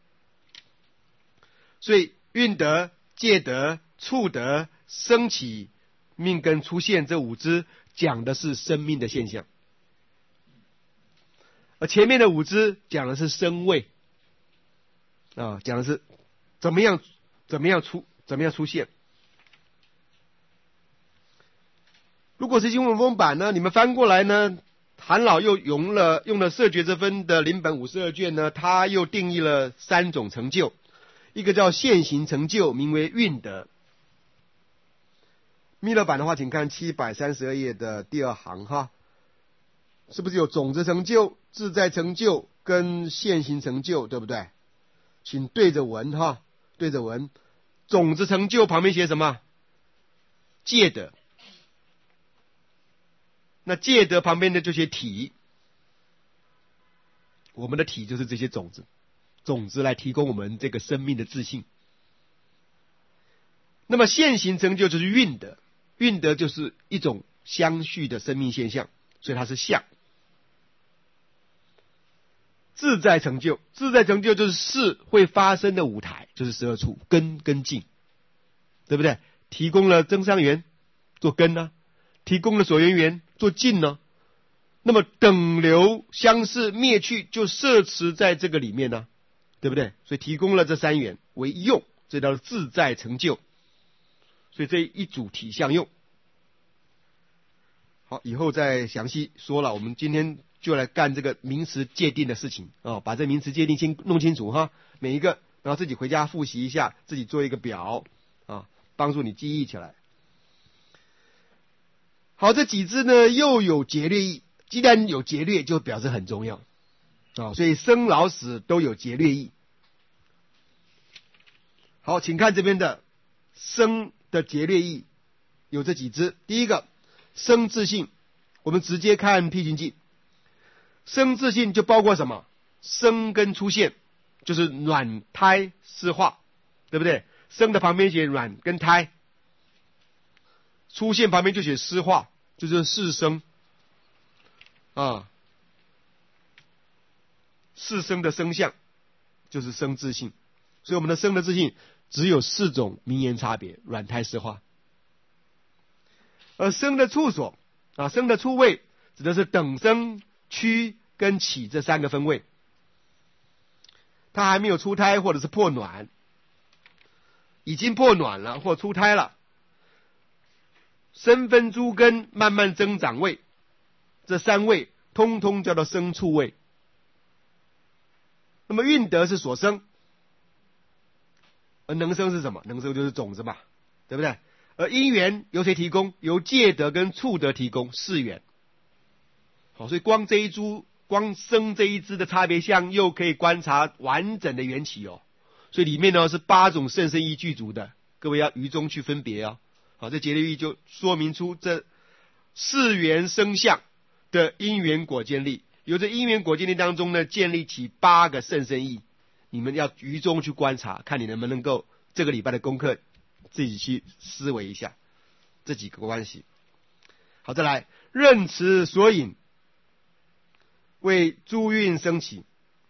所以运德、戒德、处德升起、命根出现这五支，讲的是生命的现象；而前面的五支讲的是生位， 啊，讲的是怎么样怎么样出怎么样出现。如果是经文风版呢，你们翻过来呢，韩老又用了用了色觉之分的临本五十二卷呢，他又定义了三种成就，一个叫现行成就，名为运德。密勒版的话，请看七百三十二页的第二行哈，是不是有种子成就、自在成就跟现行成就，对不对？请对着文哈，对着文。种子成就旁边写什么？戒德。那戒德旁边的就写体，我们的体就是这些种子，种子来提供我们这个生命的自信。那么现行成就就是运德，运德就是一种相续的生命现象，所以它是相。自在成就，自在成就就是事会发生的舞台，就是十二处根跟境，对不对？提供了增上缘做根呢、啊，提供了所缘缘做境呢、啊，那么等流相似灭去就摄持在这个里面呢、啊，对不对？所以提供了这三缘为用，这叫自在成就。所以这一组体相用，好，以后再详细说了。我们今天就来干这个名词界定的事情啊、哦，把这名词界定先弄清楚哈，每一个，然后自己回家复习一下，自己做一个表啊，帮助你记忆起来。好，这几支呢又有节略义，既然有节略，就表示很重要啊、哦，所以生老死都有节略义。好，请看这边的生的节略义有这几支。第一个生自性，我们直接看辟群记。生自性就包括什么？生跟出现，就是卵胎湿化，对不对？生的旁边写卵跟胎，出现旁边就写湿化，就是四生啊，四生的生相就是生自性。所以我们的生的自性只有四种名言差别：卵胎湿化。而生的处所啊，生的处位指的是等生、趋跟起这三个分位。它还没有出胎或者是破卵，已经破卵了或出胎了，生分诸根慢慢增长位，这三位通通叫做生处位。那么运德是所生，而能生是什么？能生就是种子嘛，对不对？而因缘由谁提供？由戒德跟处德提供，四缘。好，所以光这一株，光生这一支的差别相，又可以观察完整的缘起哦。所以里面呢是八种甚深义具足的，各位要于中去分别哦。好，这节律义就说明出这四缘生相的因缘果建立，由这因缘果建立当中呢，建立起八个甚深义。你们要于中去观察，看你能不能够这个礼拜的功课自己去思维一下这几个关系。好，再来任持所引，为诸运升起。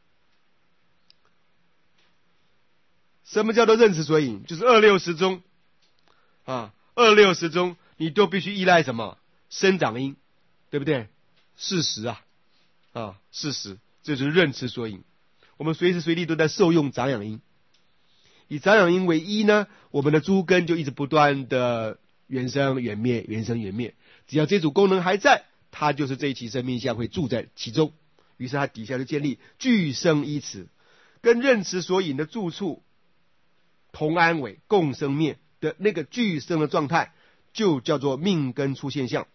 什么叫做任持所引？就是二六时中啊，二六时中你都必须依赖什么？生长因，对不对？事实啊，啊，事实，这就是任持所引。我们随时随地都在受用长养因，以长养因为一呢，我们的诸根就一直不断的原生原灭，原生原灭。只要这组功能还在，它就是这一期生命相会住在其中。于是它底下就建立俱生依持，跟任持所引的住处同安稳共生灭的那个俱生的状态，就叫做命根出现象。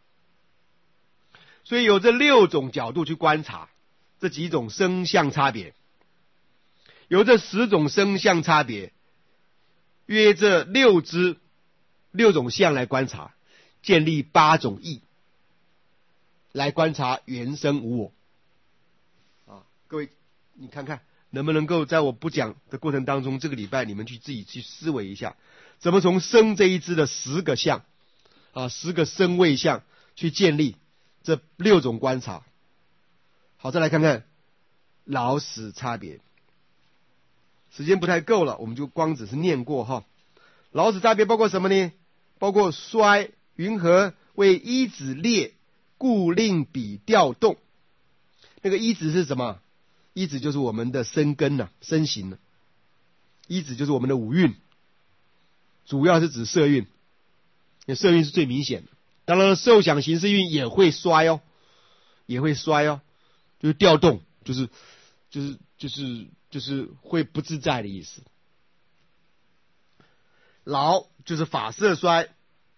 所以有这六种角度去观察这几种生相差别，由这十种生相差别，约这六支六种相来观察，建立八种义来观察原生无我。啊，各位你看看能不能够在我不讲的过程当中，这个礼拜你们去自己去思维一下，怎么从生这一支的十个相啊，十个生位相去建立这六种观察。好，再来看看老死差别。时间不太够了，我们就光只是念过哈。老死差别包括什么呢？包括衰、云和为一子列，故令彼调动。那个一子是什么？一子就是我们的身根呐、啊，身形、啊、 一指就是我们的五蕴，主要是指色蕴，因为色蕴是最明显的。当然受想行识蕴也会衰哦，也会衰哦，就是调动，就是就是就是就是会不自在的意思。老就是发色衰，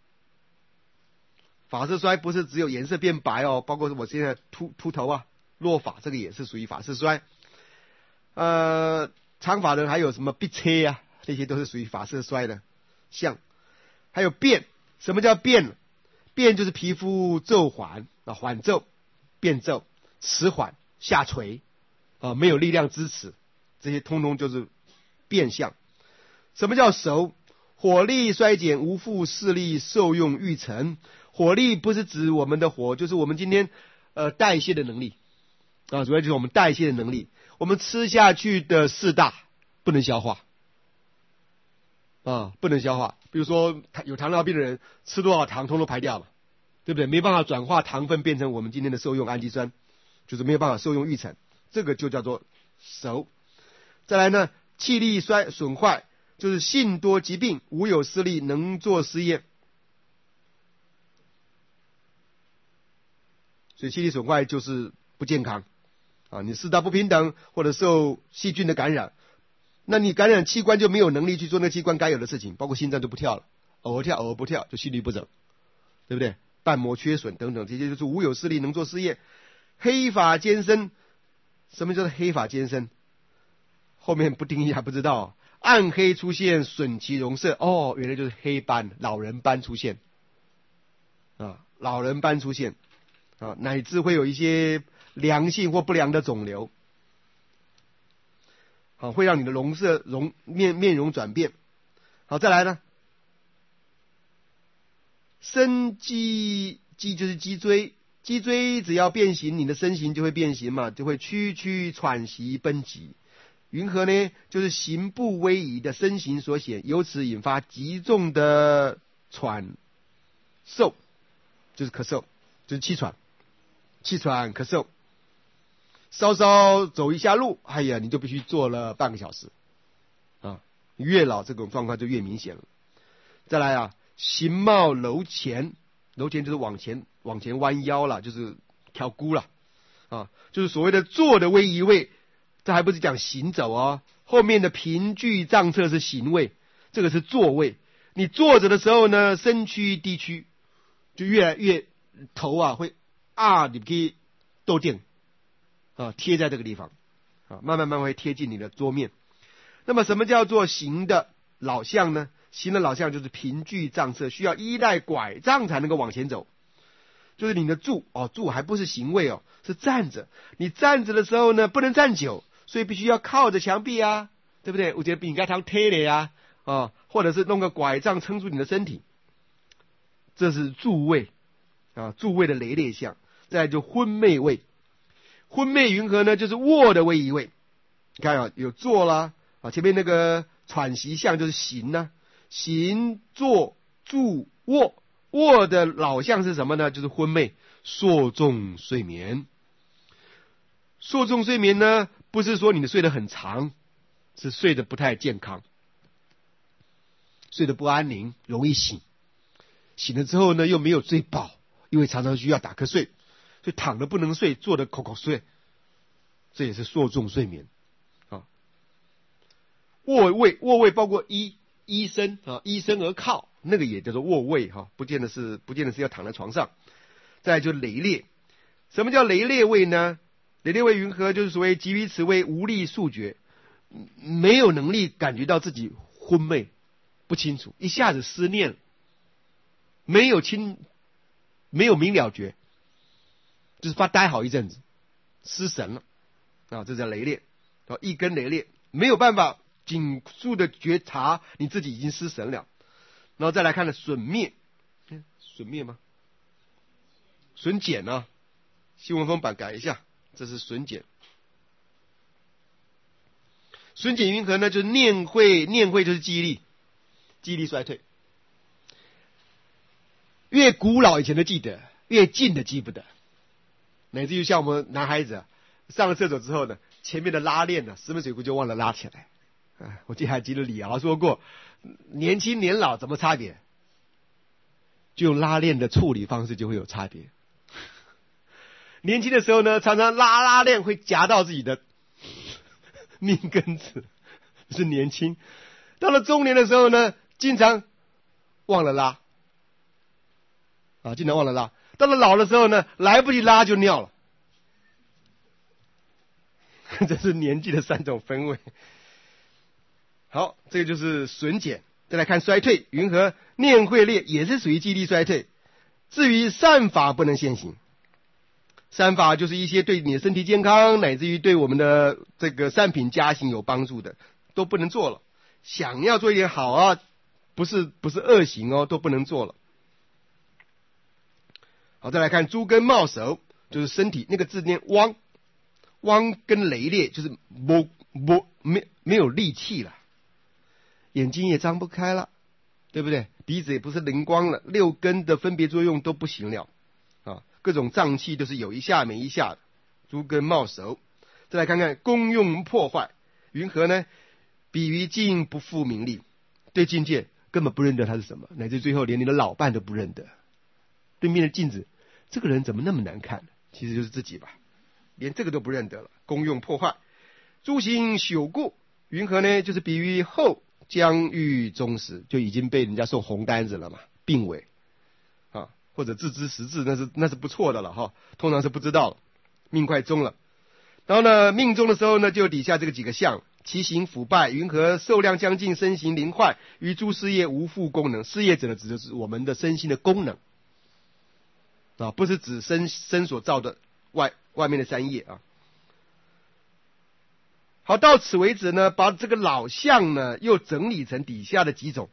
发色衰不是只有颜色变白哦，包括我现在秃秃头啊、落发，这个也是属于发色衰。呃，长发的人还有什么闭车啊，这些都是属于发色衰的像。还有变，什么叫变？变就是皮肤皱缓啊，缓皱、变皱、迟缓、下垂啊，没有力量支持，这些通通就是变相。什么叫熟？火力衰减，无复视力，受用欲成。火力不是指我们的火，就是我们今天呃代谢的能力啊，主要就是我们代谢的能力。我们吃下去的四大不能消化啊，不能消化。比如说有糖尿病的人吃多少糖通通排掉了，对不对？没办法转化糖分变成我们今天的受用氨基酸，就是没有办法受用欲成，这个就叫做熟。再来呢，气力衰损坏，就是性多疾病，无有视力，能做事业。所以气力损坏就是不健康啊，你四大不平等或者受细菌的感染，那你感染器官就没有能力去做那个器官该有的事情，包括心脏就不跳了，偶尔跳偶尔不跳，就心律不整，对不对？瓣膜缺损等等，这些就是无有视力，能做事业。黑发兼身，什么叫做黑发兼身？后面不定义还不知道。暗黑出现，损其容色，哦，原来就是黑斑，老人斑出现啊，老人斑出现啊，乃至会有一些良性或不良的肿瘤，好，会让你的容色容面面容转变。好，再来呢，身脊脊就是脊椎，脊椎只要变形，你的身形就会变形嘛，就会屈曲喘息奔疾。云何呢？就是行步微移的身形所显，由此引发极重的喘嗽，就是咳嗽，就是气喘，气喘咳嗽。稍稍走一下路，哎呀，你就必须坐了半个小时啊！越老这种状况就越明显了。再来啊，形貌楼前，楼前就是往前往前弯腰了，就是挑箍了啊，就是所谓的坐的位移位。这还不是讲行走哦，后面的平距丈侧是行位，这个是坐位。你坐着的时候呢，身躯低屈，就越来越头啊会啊，你可以斗定啊，贴在这个地方啊，慢慢慢慢会贴近你的桌面。那么什么叫做行的老相呢？行的老相就是平距丈侧，需要依赖拐杖才能够往前走。就是你的柱哦，柱还不是行位哦，是站着。你站着的时候呢，不能站久。所以必须要靠着墙壁啊，对不对？我觉得饼干汤贴了呀，啊，或者是弄个拐杖撑住你的身体，这是柱位啊，柱位的雷列相。再来就昏昧位，昏昧云何呢？就是卧的位移位。你看啊，有坐啦啊，前面那个喘息相就是行呢、啊，行坐住卧，卧的老相是什么呢？就是昏昧，硕重睡眠。硕重睡眠呢？不是说你的睡得很长，是睡得不太健康，睡得不安宁，容易醒。醒了之后呢，又没有睡饱，因为常常需要打瞌睡，所以躺着不能睡，坐着口口睡，这也是硕重睡眠啊。卧位，卧位包括依依身啊，依身而靠，那个也叫做卧位哈、啊，不见得是不见得是要躺在床上。再来就雷列，什么叫雷列位呢？雷列位云何？就是所谓急于此位，无力速觉，没有能力感觉到自己昏昧不清楚，一下子失念，没有清没有明了觉，就是发呆好一阵子，失神了啊，这叫雷列啊，一根雷列，没有办法紧速的觉察你自己已经失神了。然后再来看了损灭，损灭吗？损减呢、啊？新文风版改一下。这是损减，损减云何呢？就是念会，念会就是记忆力，记忆力衰退。越古老以前的记得，越近的记不得。乃至于像我们男孩子、啊、上了厕所之后呢，前面的拉链呢、啊，石门水库就忘了拉起来啊，我记得还记得李敖说过，年轻年老怎么差别？就用拉链的处理方式就会有差别。年轻的时候呢，常常拉拉链会夹到自己的命根子，是年轻。到了中年的时候呢，经常忘了拉，啊，经常忘了拉。到了老的时候呢，来不及拉就尿了。这是年纪的三种分位。好，这个就是损减。再来看衰退，云和念会列也是属于记忆力衰退。至于善法不能现行，善法就是一些对你的身体健康乃至于对我们的这个善品加行有帮助的都不能做了。想要做一点好啊，不是不是恶行哦，都不能做了。好，再来看诸根冒熟，就是身体那个字念汪，汪跟雷裂就是没没没没有力气了，眼睛也张不开了，对不对？鼻子也不是灵光了，六根的分别作用都不行了啊，各种脏器都是有一下没一下的，诸根冒熟。再来看看功用破坏，云何呢？比于境不复名利，对境界根本不认得它是什么，乃至最后连你的老伴都不认得。对面的镜子，这个人怎么那么难看？其实就是自己吧，连这个都不认得了。功用破坏，诸行朽故，云何呢？就是比喻后将遇终时，就已经被人家送红单子了嘛，病危啊，或者自知实质，那是那是不错的了哈，通常是不知道了，命快终了。然后呢，命终的时候呢，就底下这个几个相，其行腐败，云何寿量将尽，身形灵坏，于诸事业无复功能。事业指的指的是我们的身心的功能啊，不是指身身所造的外外面的三业啊。好，到此为止呢，把这个老相呢又整理成底下的几种。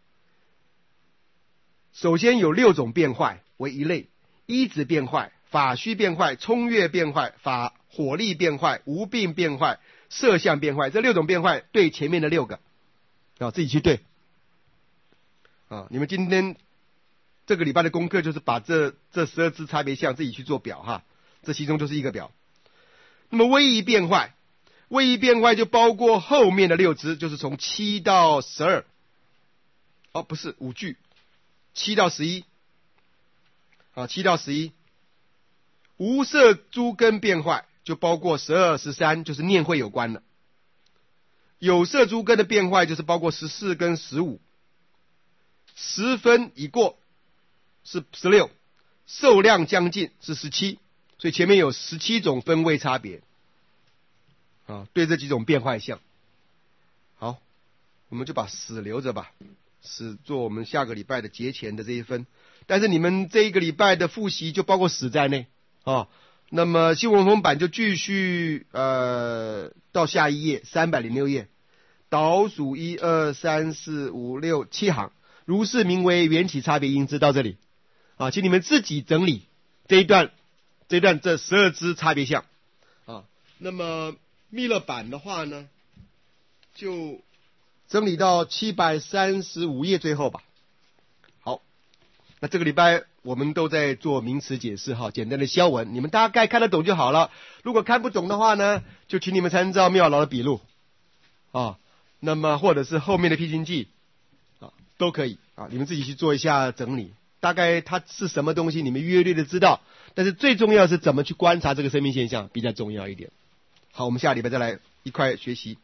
首先有六种变坏为一类：依止变坏、法虚变坏、冲越变坏、法火力变坏、无病变坏、色相变坏。这六种变坏对前面的六个啊，自己去对啊。你们今天这个礼拜的功课就是把这这十二支差别相自己去做表哈，这其中就是一个表。那么位移变坏，位移变坏就包括后面的六支，就是从七到十二，哦，不是五句，七到十一，啊，七到十一。无色诸根变坏就包括十二、十三，就是念会有关的。有色诸根的变坏就是包括十四跟十五。十分已过是十六，寿量将近是十七，所以前面有十七种分位差别啊，对这几种变坏相。好，我们就把死留着吧，死做我们下个礼拜的节前的这一分。但是你们这一个礼拜的复习就包括死在内啊。那么新文风版就继续呃到下一页三百零六页，倒数一二三四五六七行，如是名为缘起差别因知，到这里啊，请你们自己整理这一段这一段这十二支差别相啊。那么密勒版的话呢，就整理到七百三十五页最后吧。好，那这个礼拜我们都在做名词解释哈，简单的消文，你们大概看得懂就好了。如果看不懂的话呢，就请你们参照妙老的笔录啊，那么或者是后面的辟经记啊，都可以啊，你们自己去做一下整理。大概它是什么东西，你们约略的知道，但是最重要是怎么去观察这个生命现象比较重要一点。好，我们下礼拜再来一块学习。